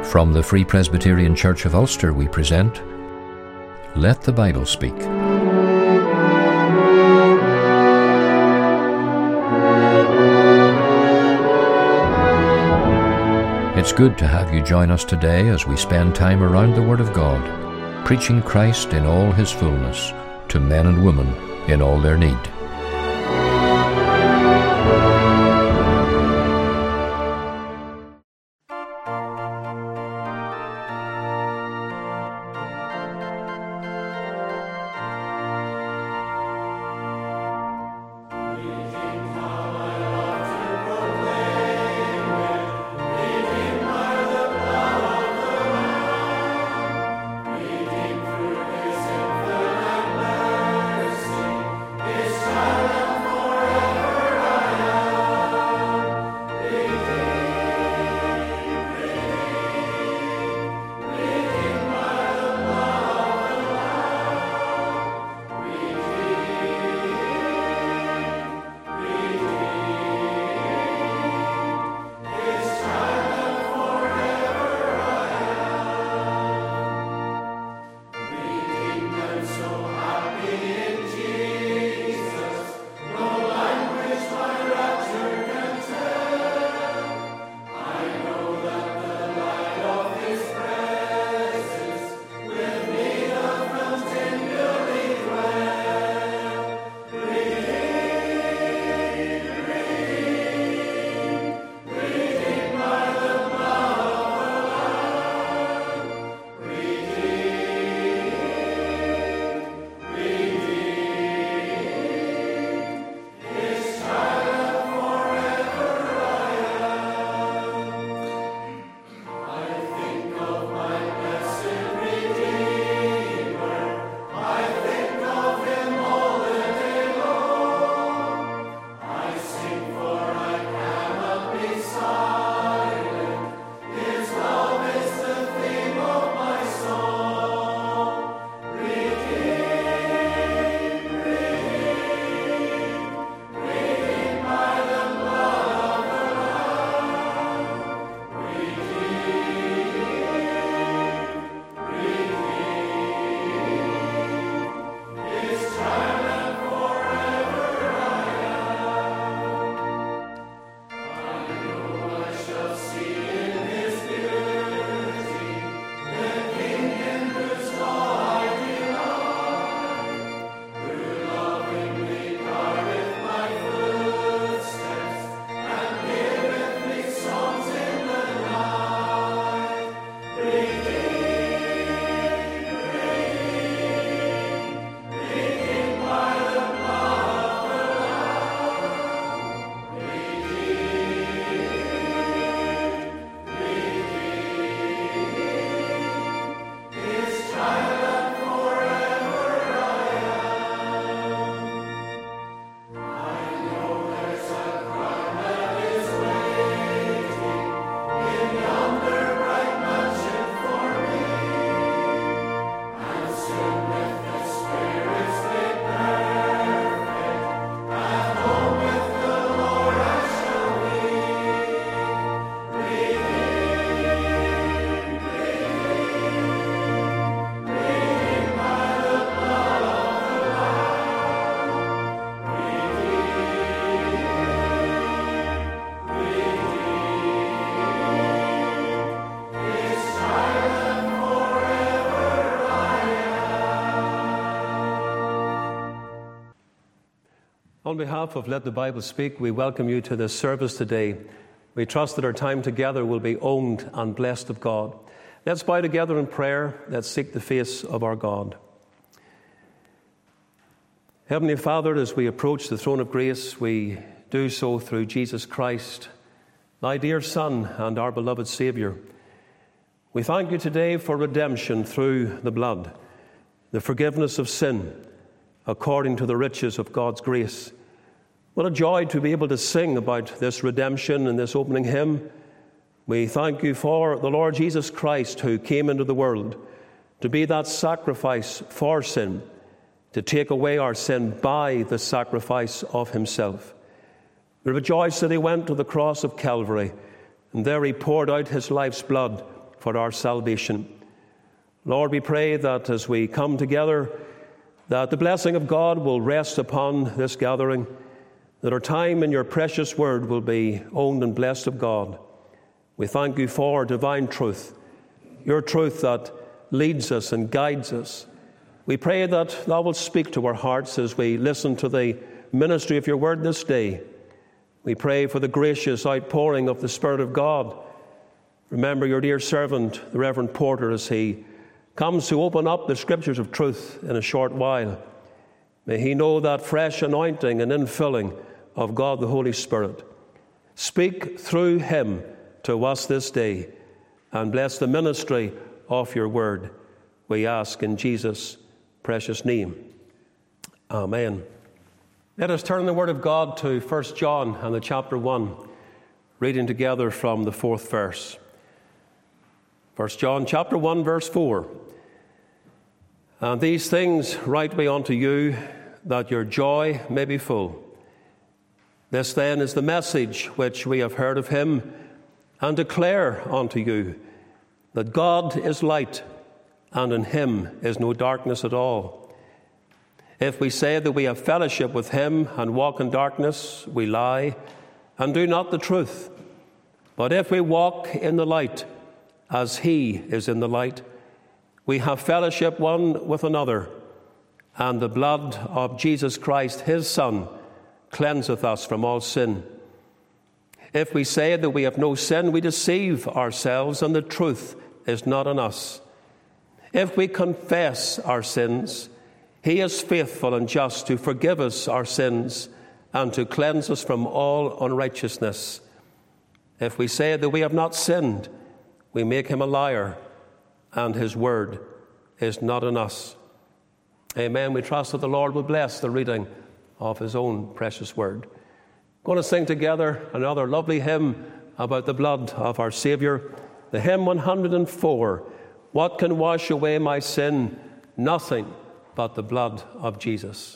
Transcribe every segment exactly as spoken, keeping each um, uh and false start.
From the Free Presbyterian Church of Ulster we present Let the Bible Speak. It's good to have you join us today as we spend time around the Word of God, preaching Christ in all His fullness to men and women in all their need. On behalf of Let the Bible Speak, we welcome you to this service today. We trust that our time together will be owned and blessed of God. Let's bow together in prayer. Let's seek the face of our God. Heavenly Father, as we approach the throne of grace, we do so through Jesus Christ, thy dear Son and our beloved Saviour. We thank you today for redemption through the blood, the forgiveness of sin, according to the riches of God's grace. What a joy to be able to sing about this redemption in this opening hymn. We thank you for the Lord Jesus Christ, who came into the world to be that sacrifice for sin, to take away our sin by the sacrifice of himself. We rejoice that he went to the cross of Calvary, and there he poured out his life's blood for our salvation. Lord, we pray that as we come together, that the blessing of God will rest upon this gathering, that our time in your precious word will be owned and blessed of God. We thank you for divine truth, your truth that leads us and guides us. We pray that thou wilt speak to our hearts as we listen to the ministry of your word this day. We pray for the gracious outpouring of the Spirit of God. Remember your dear servant, the Reverend Porter, as he comes to open up the scriptures of truth in a short while. May he know that fresh anointing and infilling of God the Holy Spirit. Speak through him to us this day and bless the ministry of your word. We ask in Jesus' precious name. Amen. Let us turn the word of God to First John and the chapter one, reading together from the fourth verse. First John chapter one, verse four. And these things write we unto you, that your joy may be full. This then is the message which we have heard of him, and declare unto you, that God is light, and in him is no darkness at all. If we say that we have fellowship with him and walk in darkness, we lie and do not the truth. But if we walk in the light, as he is in the light, we have fellowship one with another, and the blood of Jesus Christ, his Son, cleanseth us from all sin. If we say that we have no sin, we deceive ourselves, and the truth is not in us. If we confess our sins, he is faithful and just to forgive us our sins and to cleanse us from all unrighteousness. If we say that we have not sinned, we make him a liar, and his word is not in us. Amen. We trust that the Lord will bless the reading of his own precious word. We're going to sing together another lovely hymn about the blood of our Saviour, the hymn one hundred four. What can wash away my sin? Nothing but the blood of Jesus.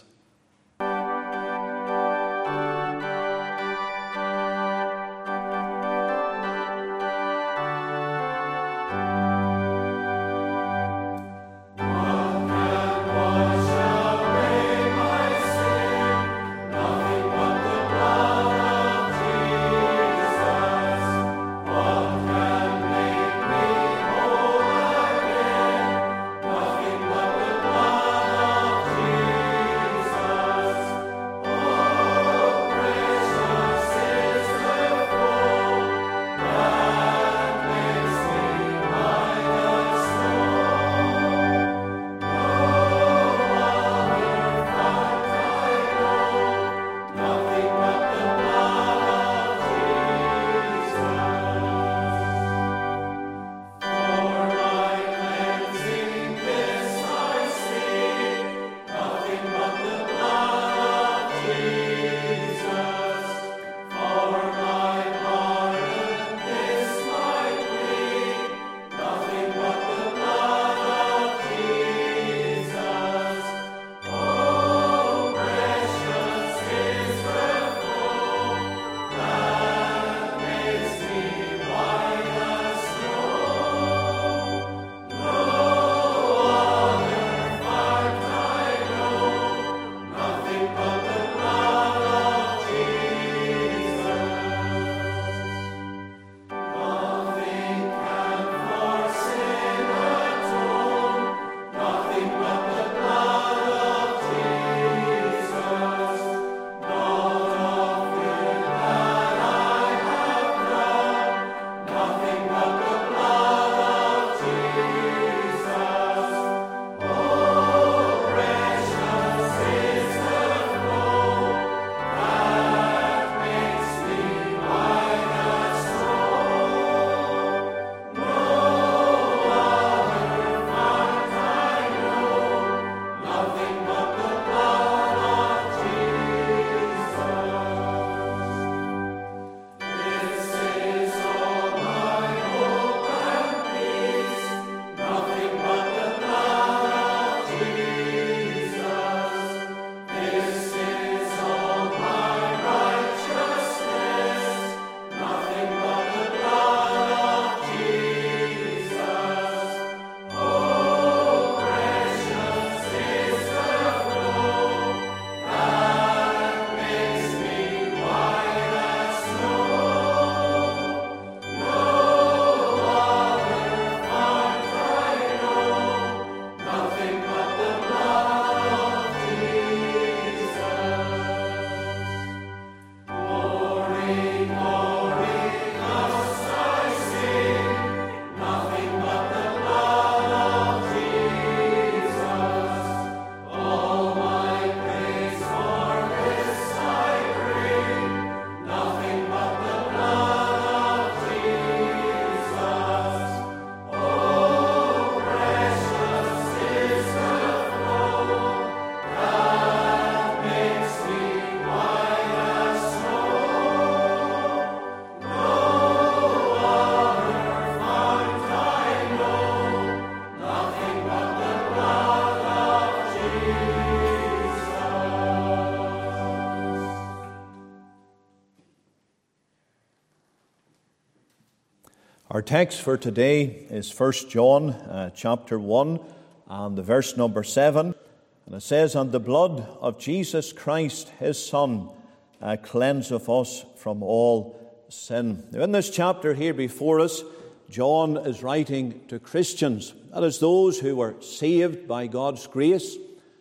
Our text for today is First John uh, chapter one and the verse number seven. And it says, "And the blood of Jesus Christ, his Son, uh, cleanseth us from all sin." Now in this chapter here before us, John is writing to Christians. That is, those who were saved by God's grace,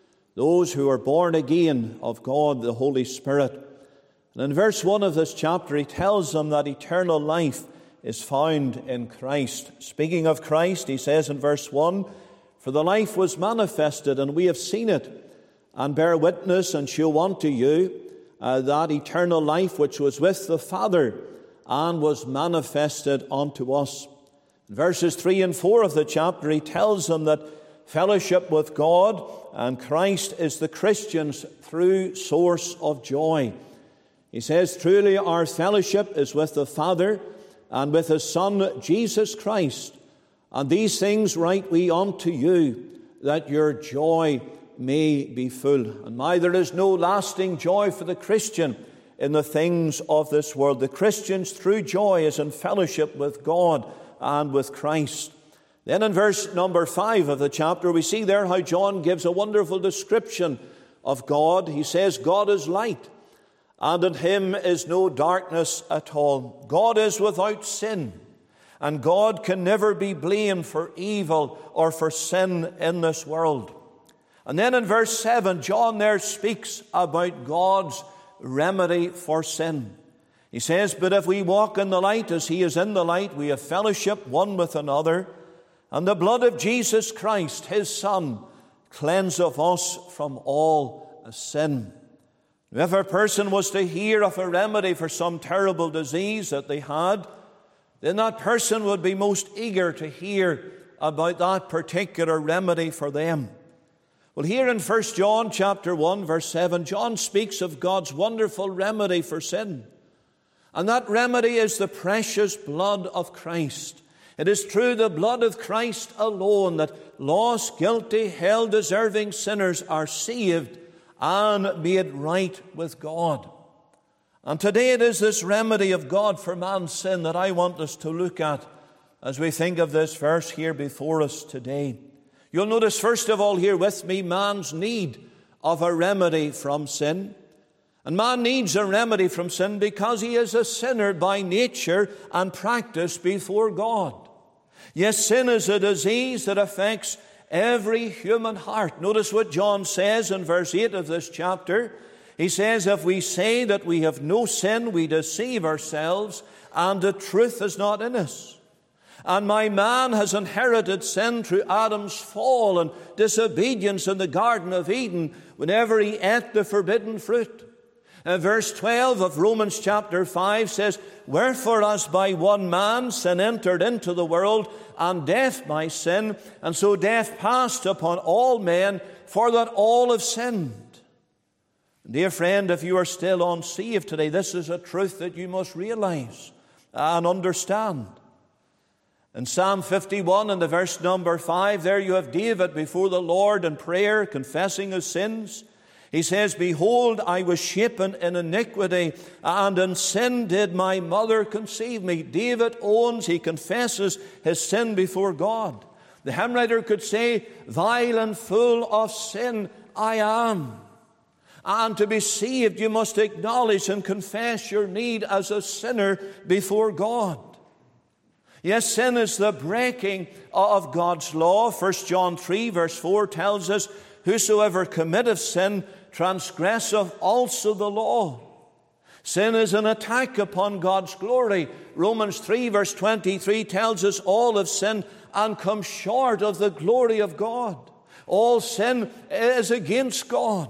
those who are born again of God, the Holy Spirit. And in verse one of this chapter, he tells them that eternal life is found in Christ. Speaking of Christ, he says in verse one, "For the life was manifested, and we have seen it, and bear witness, and show unto you uh, that eternal life which was with the Father, and was manifested unto us." In verses three and four of the chapter, he tells them that fellowship with God and Christ is the Christian's true source of joy. He says, "Truly our fellowship is with the Father, and with his Son, Jesus Christ. And these things write we unto you, that your joy may be full." And my, there is no lasting joy for the Christian in the things of this world. The Christian's true joy is in fellowship with God and with Christ. Then in verse number five of the chapter, we see there how John gives a wonderful description of God. He says, "God is light, and in him is no darkness at all." God is without sin, and God can never be blamed for evil or for sin in this world. And then in verse seven, John there speaks about God's remedy for sin. He says, "But if we walk in the light as he is in the light, we have fellowship one with another, and the blood of Jesus Christ, his Son, cleanseth us from all sin." If a person was to hear of a remedy for some terrible disease that they had, then that person would be most eager to hear about that particular remedy for them. Well, here in First John chapter one, verse seven, John speaks of God's wonderful remedy for sin. And that remedy is the precious blood of Christ. It is through the blood of Christ alone that lost, guilty, hell-deserving sinners are saved and made right with God. And today it is this remedy of God for man's sin that I want us to look at as we think of this verse here before us today. You'll notice first of all here with me man's need of a remedy from sin. And man needs a remedy from sin because he is a sinner by nature and practice before God. Yes, sin is a disease that affects every human heart. Notice what John says in verse eight of this chapter. He says, "If we say that we have no sin, we deceive ourselves, and the truth is not in us. And my man has inherited sin through Adam's fall and disobedience in the Garden of Eden whenever he ate the forbidden fruit." And verse twelve of Romans chapter five says, "Wherefore as by one man sin entered into the world, and death by sin, and so death passed upon all men, for that all have sinned." Dear friend, if you are still unsaved today, this is a truth that you must realize and understand. In Psalm fifty-one, in the verse number five, there you have David before the Lord in prayer, confessing his sins. He says, "Behold, I was shapen in iniquity, and in sin did my mother conceive me." David owns, he confesses his sin before God. The hymn writer could say, "Vile and full of sin I am." And to be saved, you must acknowledge and confess your need as a sinner before God. Yes, sin is the breaking of God's law. First John three, verse four tells us, "Whosoever committeth sin transgresseth also the law." Sin is an attack upon God's glory. Romans three, verse twenty-three tells us all have sinned and come short of the glory of God. All sin is against God.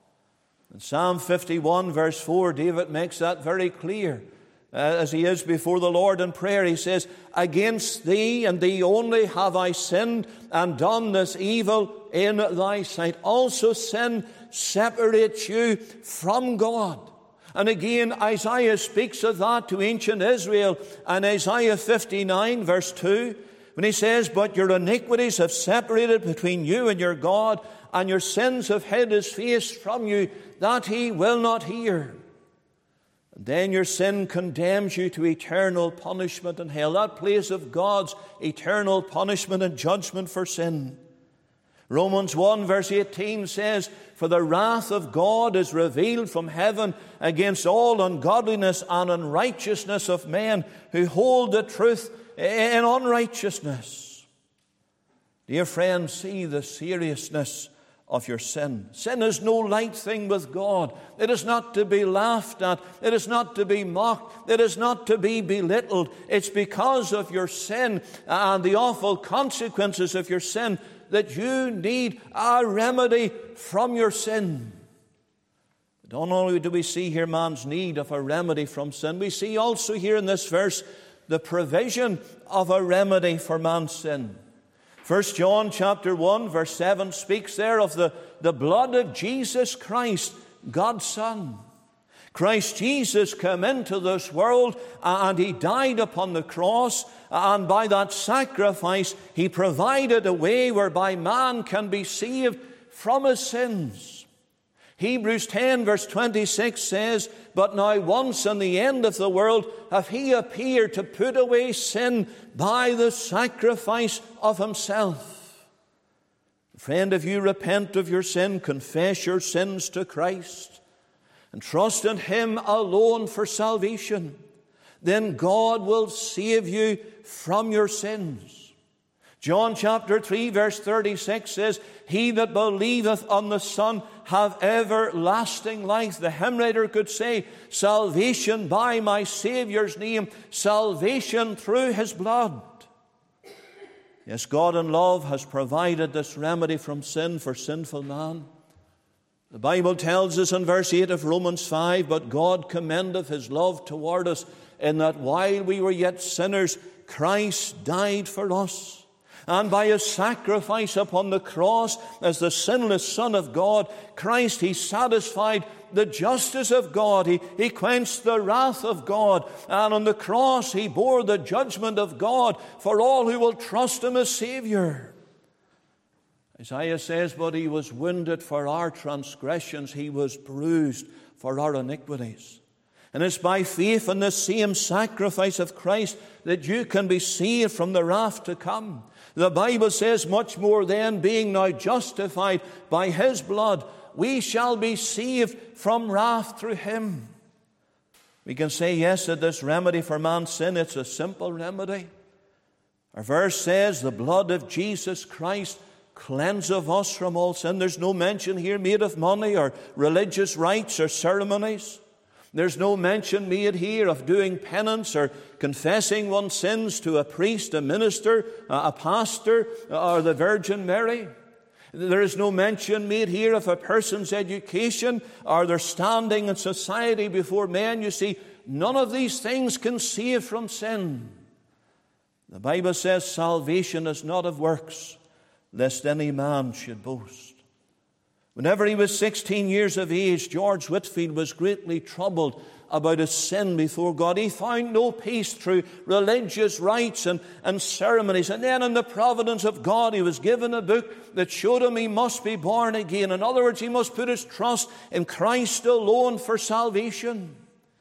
In Psalm fifty-one, verse four, David makes that very clear. Uh, as he is before the Lord in prayer, he says, "Against thee and thee only have I sinned and done this evil in thy sight." Also sin separates you from God. And again, Isaiah speaks of that to ancient Israel in Isaiah fifty-nine, verse two, when he says, "But your iniquities have separated between you and your God, and your sins have hid his face from you, that he will not hear." And then your sin condemns you to eternal punishment in hell, that place of God's eternal punishment and judgment for sin. Romans one verse eighteen says, "For the wrath of God is revealed from heaven against all ungodliness and unrighteousness of men who hold the truth in unrighteousness." Dear friends, see the seriousness of your sin. Sin is no light thing with God. It is not to be laughed at. It is not to be mocked. It is not to be belittled. It's because of your sin and the awful consequences of your sin that you need a remedy from your sin. But not only do we see here man's need of a remedy from sin, we see also here in this verse the provision of a remedy for man's sin. First John chapter one verse seven speaks there of the, the blood of Jesus Christ, God's Son. Christ Jesus came into this world and He died upon the cross, and by that sacrifice He provided a way whereby man can be saved from his sins. Hebrews ten verse twenty-six says, "But now once in the end of the world hath He appeared to put away sin by the sacrifice of Himself." Friend, if you repent of your sin, confess your sins to Christ, and trust in Him alone for salvation, then God will save you from your sins. John chapter three verse thirty-six says, "He that believeth on the Son have everlasting life." The hymn writer could say, salvation by my Saviour's name, salvation through His blood. Yes, God in love has provided this remedy from sin for sinful man. The Bible tells us in verse eight of Romans five, "But God commendeth His love toward us, in that while we were yet sinners, Christ died for us." And by His sacrifice upon the cross as the sinless Son of God, Christ, He satisfied the justice of God. He, he quenched the wrath of God. And on the cross He bore the judgment of God for all who will trust Him as Savior. Isaiah says, "But He was wounded for our transgressions, He was bruised for our iniquities." And it's by faith in this same sacrifice of Christ that you can be saved from the wrath to come. The Bible says, "Much more then, being now justified by His blood, we shall be saved from wrath through Him." We can say yes to this remedy for man's sin. It's a simple remedy. Our verse says, "The blood of Jesus Christ cleanseth us from all sin." There's no mention here made of money or religious rites or ceremonies. There's no mention made here of doing penance or confessing one's sins to a priest, a minister, a pastor, or the Virgin Mary. There is no mention made here of a person's education or their standing in society before men. You see, none of these things can save from sin. The Bible says salvation is not of works, lest any man should boast. Whenever he was sixteen years of age, George Whitefield was greatly troubled about his sin before God. He found no peace through religious rites and, and ceremonies. And then in the providence of God, he was given a book that showed him he must be born again. In other words, he must put his trust in Christ alone for salvation.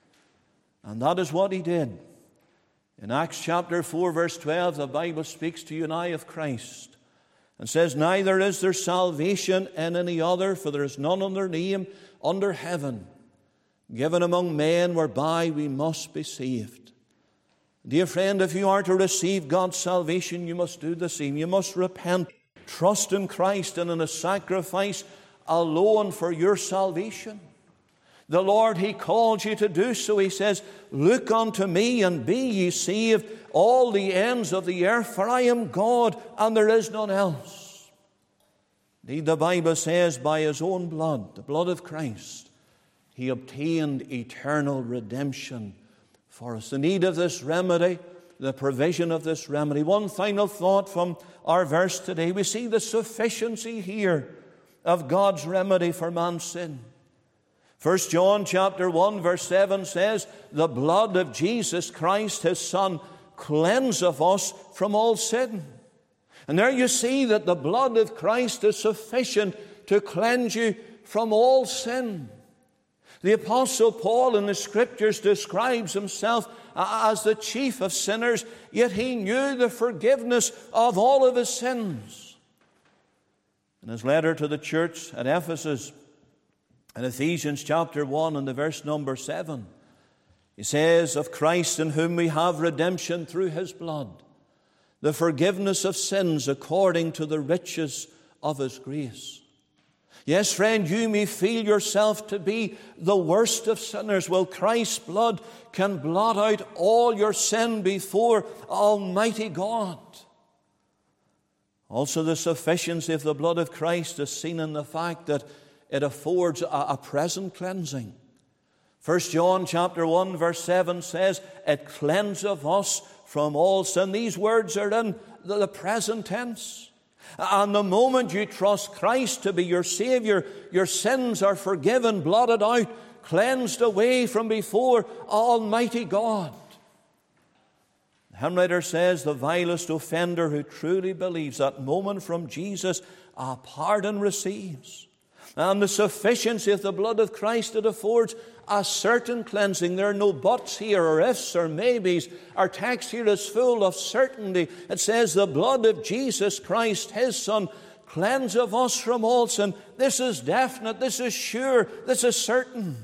And that is what he did. In Acts chapter four, verse twelve, the Bible speaks to you and I of Christ. And says, "Neither is there salvation in any other, for there is none other name under heaven given among men whereby we must be saved." Dear friend, if you are to receive God's salvation, you must do the same. You must repent, trust in Christ and in His sacrifice alone for your salvation. The Lord, He called you to do so. He says, "Look unto me and be ye saved, all the ends of the earth, for I am God and there is none else." Indeed, the Bible says, by His own blood, the blood of Christ, He obtained eternal redemption for us. The need of this remedy, the provision of this remedy. One final thought from our verse today. We see the sufficiency here of God's remedy for man's sin. First John chapter one verse seven says, "The blood of Jesus Christ, His Son, cleanseth us from all sin." And there you see that the blood of Christ is sufficient to cleanse you from all sin. The Apostle Paul in the Scriptures describes himself as the chief of sinners, yet he knew the forgiveness of all of his sins. In his letter to the church at Ephesus, in Ephesians chapter one and the verse number seven, he says, "Of Christ, in whom we have redemption through his blood, the forgiveness of sins according to the riches of his grace." Yes, friend, you may feel yourself to be the worst of sinners. Well, Christ's blood can blot out all your sin before Almighty God. Also, the sufficiency of the blood of Christ is seen in the fact that it affords a, a present cleansing. First John chapter one verse seven says, "It cleanseth us from all sin." These words are in the, the present tense. And the moment you trust Christ to be your Savior, your sins are forgiven, blotted out, cleansed away from before Almighty God. The hymn writer says, "The vilest offender who truly believes that moment from Jesus a pardon receives." And the sufficiency of the blood of Christ, it affords a certain cleansing. There are no buts here or ifs or maybes. Our text here is full of certainty. It says, "The blood of Jesus Christ, his Son, cleanseth us from all sin." This is definite. This is sure. This is certain.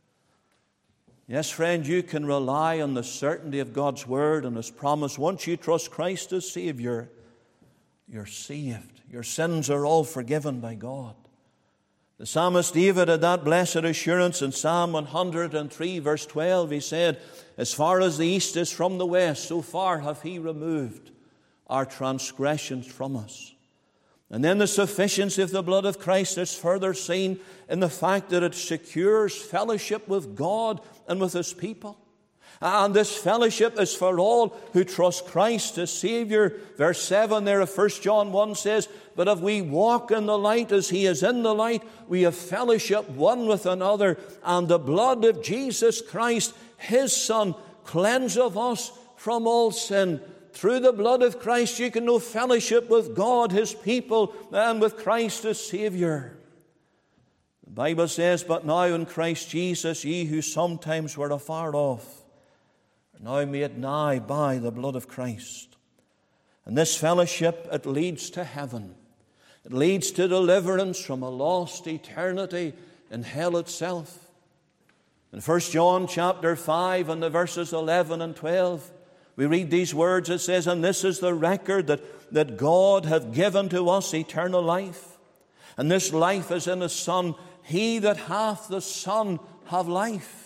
Yes, friend, you can rely on the certainty of God's word and his promise. Once you trust Christ as Savior, you're saved. Your sins are all forgiven by God. The psalmist David had that blessed assurance in Psalm one hundred three verse twelve. He said, "As far as the east is from the west, so far hath he removed our transgressions from us." And then the sufficiency of the blood of Christ is further seen in the fact that it secures fellowship with God and with his people. And this fellowship is for all who trust Christ as Savior. Verse seven there of First John one says, "But if we walk in the light as he is in the light, we have fellowship one with another. And the blood of Jesus Christ, his Son, cleanseth us from all sin." Through the blood of Christ you can know fellowship with God, his people, and with Christ as Savior. The Bible says, "But now in Christ Jesus, ye who sometimes were afar off, are now made nigh by the blood of Christ." And this fellowship, it leads to heaven. It leads to deliverance from a lost eternity in hell itself. In First John chapter five and the verses eleven and twelve, we read these words. It says, "And this is the record that, that God hath given to us eternal life. And this life is in his Son. He that hath the Son hath life."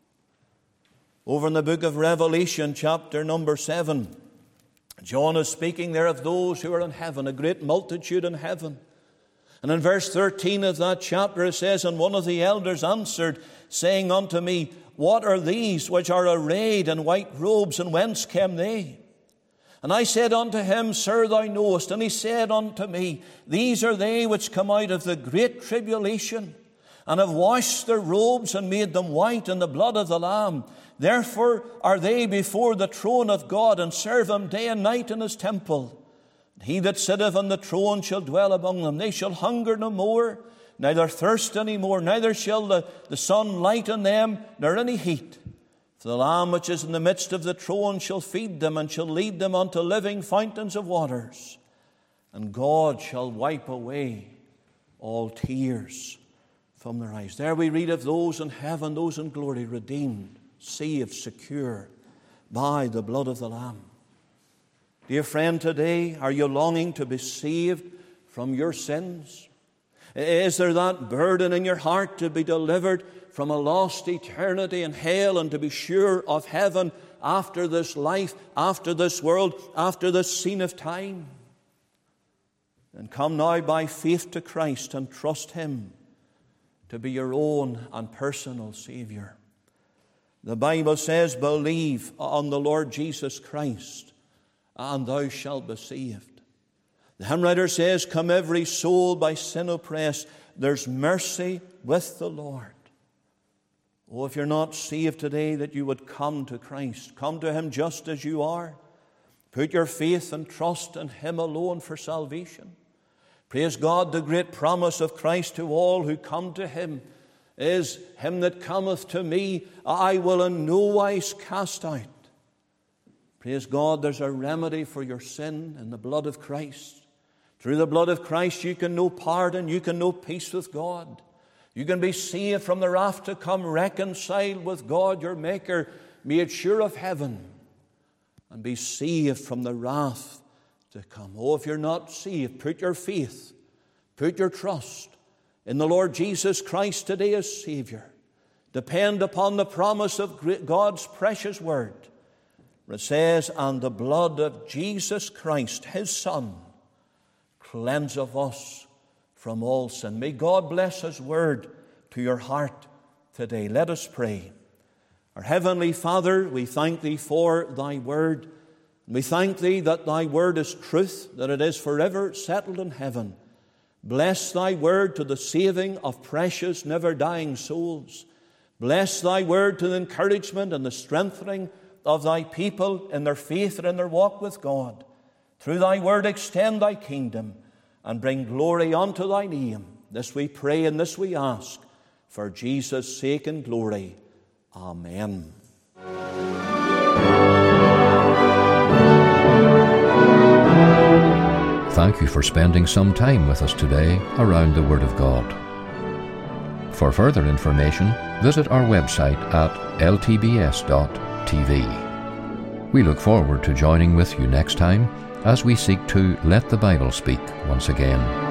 Over in the book of Revelation, chapter number seven, John is speaking there of those who are in heaven, a great multitude in heaven. And in verse thirteen of that chapter it says, "And one of the elders answered, saying unto me, What are these which are arrayed in white robes, and whence came they? And I said unto him, Sir, thou knowest. And he said unto me, These are they which come out of the great tribulation, and have washed their robes and made them white in the blood of the Lamb. Therefore are they before the throne of God, and serve him day and night in his temple. And he that sitteth on the throne shall dwell among them. They shall hunger no more, neither thirst any more, neither shall the, the sun light on them, nor any heat. For the Lamb which is in the midst of the throne shall feed them, and shall lead them unto living fountains of waters. And God shall wipe away all tears from their eyes." There we read of those in heaven, those in glory, redeemed, saved, secure by the blood of the Lamb. Dear friend, today, are you longing to be saved from your sins? Is there that burden in your heart to be delivered from a lost eternity in hell, and to be sure of heaven after this life, after this world, after this scene of time? Then come now by faith to Christ and trust him to be your own and personal Savior. The Bible says, "Believe on the Lord Jesus Christ, and thou shalt be saved." The hymn writer says, "Come every soul by sin oppressed, there's mercy with the Lord." Oh, if you're not saved today, that you would come to Christ. Come to him just as you are. Put your faith and trust in him alone for salvation. Praise God, the great promise of Christ to all who come to him is him that cometh to me, I will in no wise cast out. Praise God, there's a remedy for your sin in the blood of Christ. Through the blood of Christ you can know pardon, you can know peace with God. You can be saved from the wrath to come, reconciled with God your Maker, made sure of heaven, and be saved from the wrath to come. Oh, if you're not saved, put your faith, put your trust in the Lord Jesus Christ today as Savior. Depend upon the promise of God's precious word. It says, and the blood of Jesus Christ, his Son, cleanseth us from all sin. May God bless his word to your heart today. Let us pray. Our Heavenly Father, we thank thee for thy word. We thank thee that thy word is truth, that it is forever settled in heaven. Bless thy word to the saving of precious, never-dying souls. Bless thy word to the encouragement and the strengthening of thy people in their faith and in their walk with God. Through thy word extend thy kingdom and bring glory unto thy name. This we pray and this we ask, for Jesus' sake and glory. Amen. Thank you for spending some time with us today around the Word of God. For further information, visit our website at l t b s dot t v. We look forward to joining with you next time as we seek to let the Bible speak once again.